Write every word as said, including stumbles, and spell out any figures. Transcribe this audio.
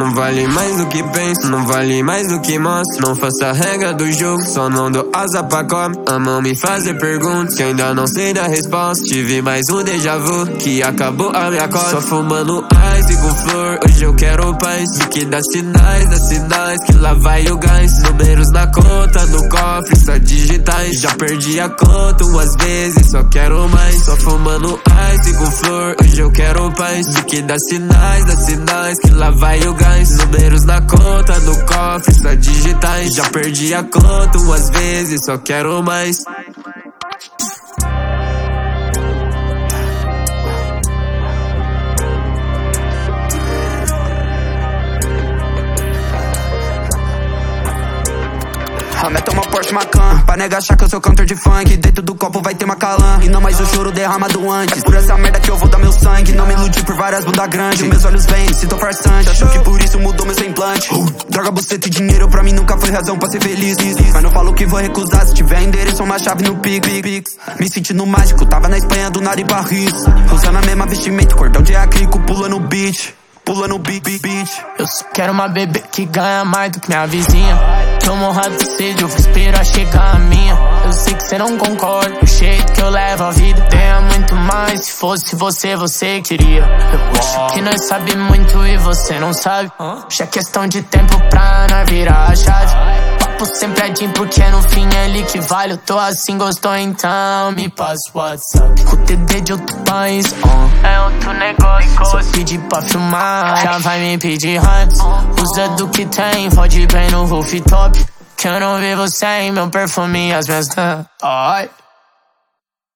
Não vale mais do que penso, não vale mais do que mostro. Não faço a regra do jogo, só não dou asa pra cobra. Amam me fazer perguntas que ainda não sei da resposta. Tive mais um déjà vu, que acabou a minha cota. Só fumando ice com flor, hoje eu quero paz. Vi que dá sinais, dá sinais, que lá vai o gás. Números na conta, no cofre, só digitais. Já perdi a conta umas vezes, só quero mais. Só fumando ice com flor, hoje eu quero paz. Vi que dá sinais, dá sinais, que lá vai o gás. Números na conta, no cofre, só digitais. Já perdi a conta umas vezes, só quero mais. A meta é uma Porsche Macan, pra negar achar que eu sou cantor de funk. Dentro do copo vai ter Macalã, e não mais o choro derramado antes. É por essa merda que eu vou dar meu sangue, não me iludi por várias bunda grandes. Meus olhos veem, se tô farsante, acho que por isso mudou meu semblante. Droga, buceta e dinheiro pra mim nunca foi razão pra ser feliz. Mas não falo que vou recusar, se tiver endereço uma chave no Pix. Me sentindo mágico, tava na Espanha do nada em Paris. Usando a mesma vestimenta, cordão de acrílico, pulando o beat. Pulando o beat, beat, beat. Eu só quero uma bebê que ganha mais do que minha vizinha. Tô morrendo de sede, eu vou esperar chegar a minha. Eu sei que cê não concorda, o jeito que eu levo a vida. Tenha muito mais, se fosse você, você queria. Eu acho que nós sabe muito e você não sabe. Já é questão de tempo pra nós virar a chave. Papo sempre é Jim, porque no fim é ele que vale. Eu tô assim, gostou então, me passa o WhatsApp. Com o T D de outro país, uh. é outro negócio. Se eu pedir pra filmar, já vai me pedir antes. Usa do que tem, pode ir bem no rooftop. Que eu não vi você em meu perfume e as minhas... Ai.